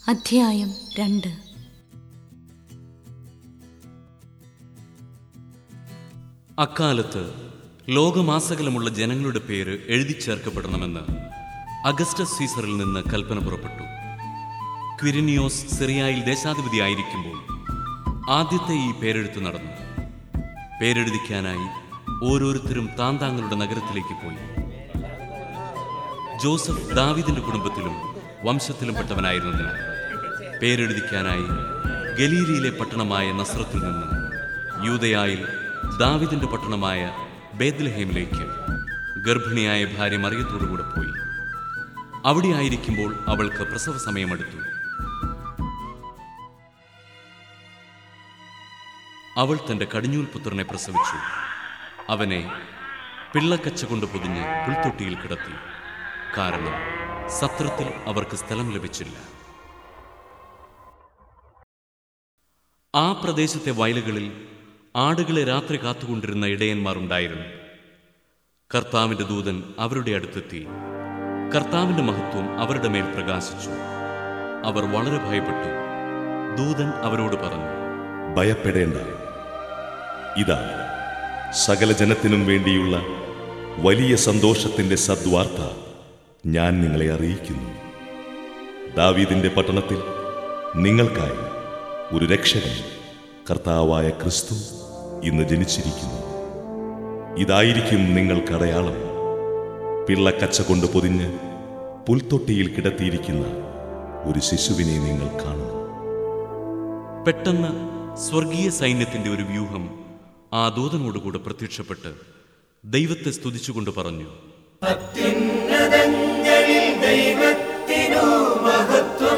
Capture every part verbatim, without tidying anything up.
അധ്യായം രണ്ട്. അക്കാലത്ത് ലോകമാസകലമുള്ള ജനങ്ങളുടെ പേര് എഴുതി ചേർക്കപ്പെടണമെന്ന് അഗസ്റ്റസ് സീസറിൽ നിന്ന് കൽപ്പന പുറപ്പെട്ടു. ക്വിരിനിയോസ് സിറിയായിൽ ദേശാധിപതിയായിരിക്കുമ്പോൾ ആദ്യത്തെ ഈ പേരെഴുത്ത് നടന്നു. പേരെഴുതിക്കാനായി ഓരോരുത്തരും താന്താങ്ങളുടെ നഗരത്തിലേക്ക് പോയി. ജോസഫ് ദാവീദിന്റെ കുടുംബത്തിലും വംശത്തിലും പെട്ടവനായിരുന്നതിനാൽ പേരെഴുതിക്കാനായി ഗലീലയിലെ പട്ടണമായ നസ്രത്തിൽ നിന്ന് യൂദയായിൽ ദാവീദിന്റെ പട്ടണമായ ബേത്ലഹേമിലേക്ക് ഗർഭിണിയായ ഭാര്യ മറിയത്തോടുകൂടെ പോയി. അവിടെ ആയിരിക്കുമ്പോൾ അവൾക്ക് പ്രസവ സമയമെടുത്തു. അവൾ തന്റെ കടിഞ്ഞൂൽ പുത്രനെ പ്രസവിച്ചു. അവനെ പിള്ളക്കച്ച കൊണ്ട് പൊതിഞ്ഞ് പുൽത്തൊട്ടിയിൽ കിടത്തി. കാരണം സത്രത്തിൽ അവർക്ക് സ്ഥലം ലഭിച്ചില്ല. ആ പ്രദേശത്തെ വയലുകളിൽ ആടുകളെ രാത്രി കാത്തുകൊണ്ടിരുന്ന ഇടയന്മാരുണ്ടായിരുന്നു. കർത്താവിന്റെ ദൂതൻ അവരുടെ അടുത്തെത്തി. കർത്താവിന്റെ മഹത്വം അവരുടെ മേൽ പ്രകാശിച്ചു. അവർ വളരെ ഭയപ്പെട്ടു. ദൂതൻ അവരോട് പറഞ്ഞു, ഭയപ്പെടേണ്ട. ഇതാ, സകല ജനത്തിനും വേണ്ടിയുള്ള വലിയ സന്തോഷത്തിന്റെ സദ്വാർത്ത ഞാൻ നിങ്ങളെ അറിയിക്കുന്നു. ദാവീദിന്റെ പട്ടണത്തിൽ നിങ്ങൾക്കായി ഒരു രക്ഷകൻ, കർത്താവായ ക്രിസ്തു, ഇന്ന് ജനിച്ചിരിക്കുന്നു. ഇതായിരിക്കും നിങ്ങൾക്ക് അടയാളം: പിള്ളക്കച്ച കൊണ്ട് പൊതിഞ്ഞ് പുൽത്തൊട്ടിയിൽ കിടത്തിയിരിക്കുന്ന ഒരു ശിശുവിനെ നിങ്ങൾ കാണും. പെട്ടെന്ന് സ്വർഗീയ സൈന്യത്തിന്റെ ഒരു വ്യൂഹം ആ ദൂതനോടുകൂടെ പ്രത്യക്ഷപ്പെട്ട് ദൈവത്തെ സ്തുതിച്ചുകൊണ്ട് പറഞ്ഞു, അത്യുന്നതങ്ങളിൽ ദൈവത്തിനു മഹത്വം,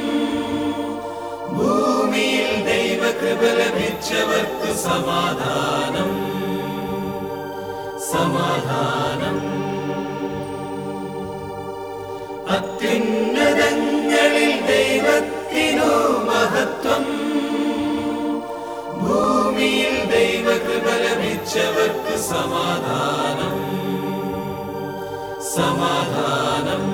ഭൂമിയിൽ ദൈവകൃപ ലഭിച്ചവർക്ക് സമാധാനം, സമാധാനം. അത്യുന്നതങ്ങളിൽ ദൈവത്തിനു മഹത്വം, ഭൂമിയിൽ ദൈവകൃപ ലഭിച്ചവർക്ക് സമാധാനം, സമാധാനം.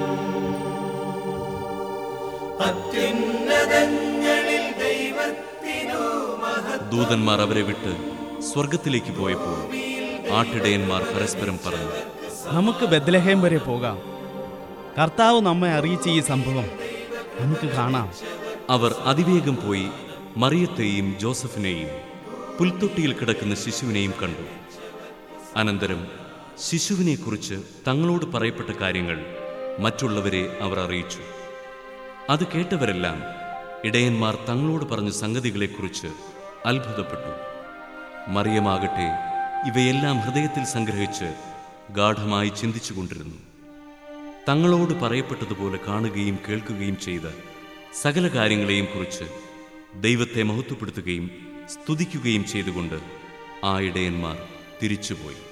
അത്യുന്നതങ്ങളിൽ ദൈവത്തിനു മഹത്വം. ദൂതന്മാർ അവരെ വിട്ട് സ്വർഗത്തിലേക്ക് പോയപ്പോൾ ആട്ടിടയന്മാർ പരസ്പരം പറഞ്ഞു, നമുക്ക് ബെത്ലഹേം വരെ പോകാം. കർത്താവ് നമ്മെ അറിയിച്ച ഈ സംഭവം നമുക്ക് കാണാം. അവർ അതിവേഗം പോയി മറിയത്തെയും ജോസഫിനെയും പുൽത്തൊട്ടിയിൽ കിടക്കുന്ന ശിശുവിനെയും കണ്ടു. അനന്തരം ശിശുവിനെക്കുറിച്ച് തങ്ങളോട് പറയപ്പെട്ട കാര്യങ്ങൾ മറ്റുള്ളവരെ അവർ അറിയിച്ചു. അത് കേട്ടവരെല്ലാം ഇടയന്മാർ തങ്ങളോട് പറഞ്ഞ സംഗതികളെക്കുറിച്ച് അത്ഭുതപ്പെട്ടു. മറിയമാകട്ടെ ഇവയെല്ലാം ഹൃദയത്തിൽ സംഗ്രഹിച്ച് ഗാഢമായി ചിന്തിച്ചുകൊണ്ടിരുന്നു. തങ്ങളോട് പറയപ്പെട്ടതുപോലെ കാണുകയും കേൾക്കുകയും ചെയ്ത സകല കാര്യങ്ങളെയും കുറിച്ച് ദൈവത്തെ മഹത്വപ്പെടുത്തുകയും സ്തുതിക്കുകയും ചെയ്തുകൊണ്ട് ആ ഇടയന്മാർ തിരിച്ചുപോയി.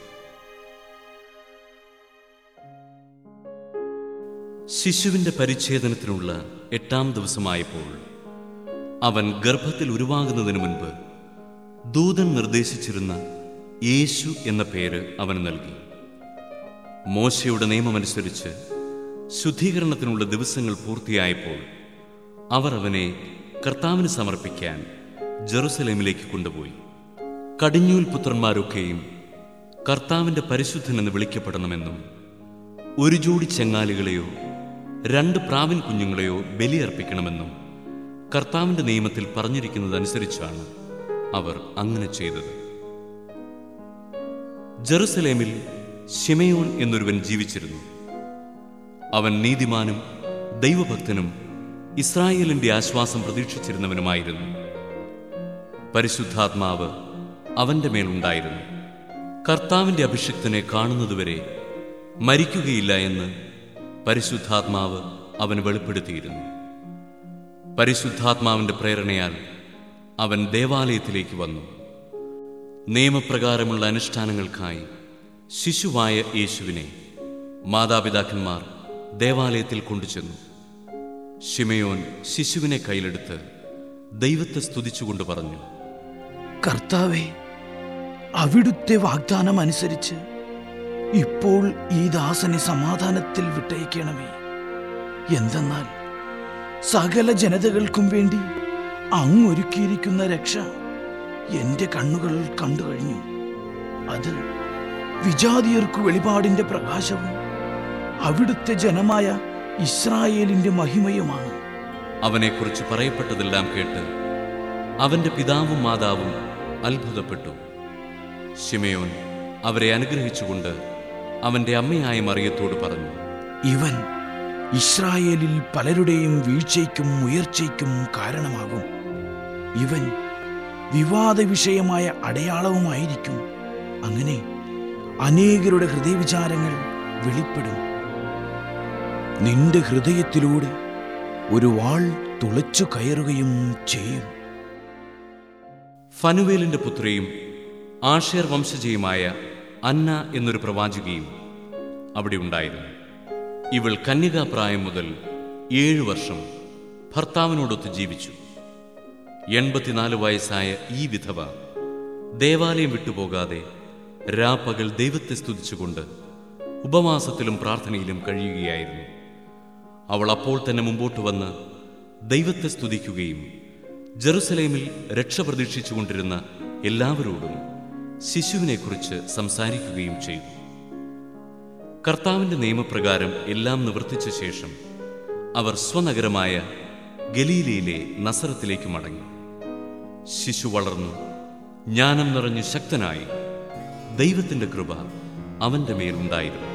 ശിശുവിന്റെ പരിച്ഛേദനത്തിനുള്ള എട്ടാം ദിവസമായപ്പോൾ അവൻ ഗർഭത്തിൽ ഉരുവാകുന്നതിന് മുൻപ് ദൂതൻ നിർദ്ദേശിച്ചിരുന്ന യേശു എന്ന പേര് അവന് നൽകി. മോശയുടെ നിയമമനുസരിച്ച് ശുദ്ധീകരണത്തിനുള്ള ദിവസങ്ങൾ പൂർത്തിയായപ്പോൾ അവർ അവനെ കർത്താവിന് സമർപ്പിക്കാൻ ജെറുസലേമിലേക്ക് കൊണ്ടുപോയി. കടിഞ്ഞൂൽ പുത്രന്മാരൊക്കെയും കർത്താവിന്റെ പരിശുദ്ധനെന്ന് വിളിക്കപ്പെടണമെന്നും ഒരു ജോഡി ചെങ്ങാലികളെയോ രണ്ട് പ്രാവിൻ കുഞ്ഞുങ്ങളെയോ ബലിയർപ്പിക്കണമെന്നും കർത്താവിന്റെ നിയമത്തിൽ പറഞ്ഞിരിക്കുന്നതനുസരിച്ചാണ് അവർ അങ്ങനെ ചെയ്തത്. ജെറുസലേമിൽ ശിമയോൻ എന്നൊരുവൻ ജീവിച്ചിരുന്നു. അവൻ നീതിമാനും ദൈവഭക്തനും ഇസ്രായേലിന്റെ ആശ്വാസം പ്രതീക്ഷിച്ചിരുന്നവനുമായിരുന്നു. പരിശുദ്ധാത്മാവ് അവന്റെ മേലുണ്ടായിരുന്നു. കർത്താവിന്റെ അഭിഷിക്തനെ കാണുന്നതുവരെ മരിക്കുകയില്ല എന്ന് പരിശുദ്ധാത്മാവ് അവന് വെളിപ്പെടുത്തിയിരുന്നു. പരിശുദ്ധാത്മാവിന്റെ പ്രേരണയാൽ അവൻ ദേവാലയത്തിലേക്ക് വന്നു. നിയമപ്രകാരമുള്ള അനുഷ്ഠാനങ്ങൾക്കായി ശിശുവായ യേശുവിനെ മാതാപിതാക്കന്മാർ ദേവാലയത്തിൽ കൊണ്ടുചെന്നു. ശിമയോൻ ശിശുവിനെ കയ്യിലെടുത്ത് ദൈവത്തെ സ്തുതിച്ചുകൊണ്ട് പറഞ്ഞു, കർത്താവേ, അവിടുത്തെ വാഗ്ദാനം അനുസരിച്ച് ഇപ്പോൾ ഈ ദാസനെ സമാധാനത്തിൽ വിട്ടയക്കണമേ. എന്തെന്നാൽ സകല ജനതകൾക്കും വേണ്ടി അങ്ങൊരുക്കിയിരിക്കുന്ന രക്ഷ എന്റെ കണ്ണുകൾ കണ്ടു കഴിഞ്ഞു. അത് വിജാതിയർക്കു വെളിപാടിന്റെ പ്രകാശവും അവിടുത്തെ ജനമായ ഇസ്രായേലിന്റെ മഹിമയുമാണ്. അവനെക്കുറിച്ച് പറയപ്പെട്ടതെല്ലാം കേട്ട് അവന്റെ പിതാവും മാതാവും അത്ഭുതപ്പെട്ടു. ശിമയോൻ അവരെ അനുഗ്രഹിച്ചുകൊണ്ട് അവന്റെ അമ്മയായ മറിയത്തോട് പറഞ്ഞു, ഇവൻ ഇസ്രായേലിൽ പലരുടെയും വീഴ്ചയ്ക്കും ഉയർച്ചയ്ക്കും കാരണമാകും. ഇവൻ വിവാദ വിഷയമായ അടയാളവുമായിരിക്കും. അങ്ങനെ അനേകരുടെ ഹൃദയവിചാരങ്ങൾ വെളിപ്പെടും. നിന്റെ ഹൃദയത്തിലൂടെ ഒരു വാൾ തുളച്ചു കയറുകയും ചെയ്യും. ഫനുവേലിന്റെ പുത്രിയും ആഷേർ വംശജയുമായ അന്ന എന്നൊരു പ്രവാചികയും അവിടെ ഉണ്ടായിരുന്നു. ഇവൾ കന്യകാപ്രായം മുതൽ ഏഴു വർഷം ഭർത്താവിനോടൊത്ത് ജീവിച്ചു. എൺപത്തിനാല് വയസ്സായ ഈ വിധവ ദേവാലയം വിട്ടുപോകാതെ രാപ്പകൽ ദൈവത്തെ സ്തുതിച്ചുകൊണ്ട് ഉപവാസത്തിലും പ്രാർത്ഥനയിലും കഴിയുകയായിരുന്നു. അവൾ അപ്പോൾ തന്നെ മുമ്പോട്ട് വന്ന് ദൈവത്തെ സ്തുതിക്കുകയും ജെറുസലേമിൽ രക്ഷ പ്രതീക്ഷിച്ചുകൊണ്ടിരുന്ന എല്ലാവരോടും ശിശുവിനെക്കുറിച്ച് സംസാരിക്കുകയും ചെയ്തു. കർത്താവിന്റെ നിയമപ്രകാരം എല്ലാം നിവർത്തിച്ച ശേഷം അവർ സ്വനഗരമായ ഗലീലയിലെ നസറത്തിലേക്ക് മടങ്ങി. ശിശു വളർന്നു ജ്ഞാനം നിറഞ്ഞു ശക്തനായി. ദൈവത്തിന്റെ കൃപ അവന്റെ മേലുണ്ടായിരുന്നു.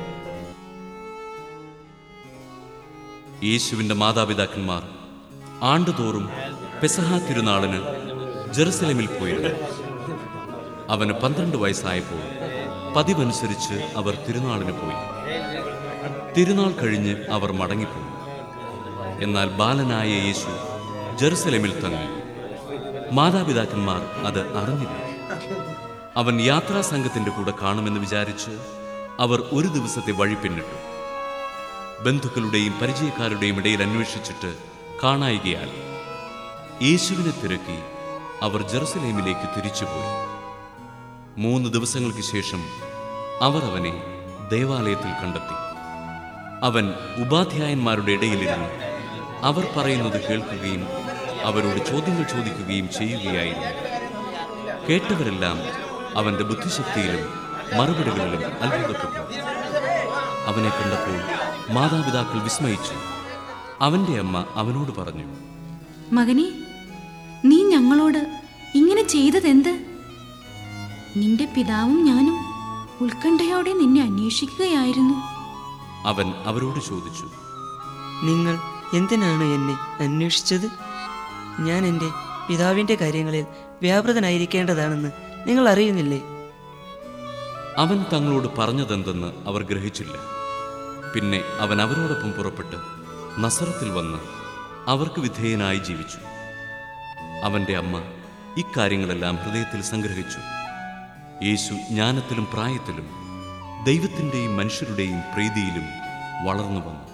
യേശുവിന്റെ മാതാപിതാക്കന്മാർ ആണ്ടുതോറും പെസഹ തിരുനാളിന് ജെറുസലേമിൽ പോയിരുന്നു. അവന് പന്ത്രണ്ട് വയസ്സായപ്പോൾ പതിവനുസരിച്ച് അവർ തിരുനാളിന് പോയി. തിരുനാൾ കഴിഞ്ഞ് അവർ മടങ്ങിപ്പോയി. എന്നാൽ ബാലനായ യേശു ജെറുസലേമിൽ തങ്ങി. മാതാപിതാക്കന്മാർ അത് അറിഞ്ഞില്ല. അവൻ യാത്രാ സംഘത്തിന്റെ കൂടെ കാണുമെന്ന് വിചാരിച്ച് അവർ ഒരു ദിവസത്തെ വഴി പിന്നിട്ടു. ബന്ധുക്കളുടെയും പരിചയക്കാരുടെയും ഇടയിൽ അന്വേഷിച്ചിട്ട് കാണായികയാൽ യേശുവിനെ തിരക്കി അവർ ജെറുസലേമിലേക്ക് തിരിച്ചുപോയി. മൂന്ന് ദിവസങ്ങൾക്ക് ശേഷം അവർ അവനെ ദേവാലയത്തിൽ കണ്ടെത്തി. അവൻ ഉപാധ്യായന്മാരുടെ ഇടയിലിരുന്ന് അവർ പറയുന്നത് കേൾക്കുകയും അവരോട് ചോദ്യങ്ങൾ ചോദിക്കുകയും ചെയ്യുകയായിരുന്നു. കേട്ടവരെല്ലാം അവന്റെ ബുദ്ധിശക്തിയിലും മറുപടികളിലും അത്ഭുതപ്പെട്ടു. അവനെ കണ്ടപ്പോൾ മാതാപിതാക്കൾ വിസ്മയിച്ചു. അവന്റെ അമ്മ അവനോട് പറഞ്ഞു, മകനെ, നീ ഞങ്ങളോട് ഇങ്ങനെ ചെയ്തതെന്ത്? നിന്റെ പിതാവും ഞാനും ഉത്കണ്ഠയോടെ നിന്നെ അന്വേഷിക്കുകയായിരുന്നു. അവൻ അവരോട് ചോദിച്ചു, നിങ്ങൾ എന്തിനാണ് എന്നെ അന്വേഷിച്ചത്? ഞാൻ എൻ്റെ പിതാവിൻ്റെ കാര്യങ്ങളിൽ വ്യാപൃതനായിരിക്കേണ്ടതാണെന്ന് നിങ്ങൾ അറിയുന്നില്ലേ? അവൻ തങ്ങളോട് പറഞ്ഞതെന്തെന്ന് അവർ ഗ്രഹിച്ചില്ല. പിന്നെ അവൻ അവരോടൊപ്പം പുറപ്പെട്ട് നസറത്തിൽ വന്ന് അവർക്ക് വിധേയനായി ജീവിച്ചു. അവന്റെ അമ്മ ഇക്കാര്യങ്ങളെല്ലാം ഹൃദയത്തിൽ സംഗ്രഹിച്ചു. യേശു ജ്ഞാനത്തിലും പ്രായത്തിലും ദൈവത്തിൻ്റെയും മനുഷ്യരുടെയും പ്രീതിയിലും വളർന്നു വന്നു.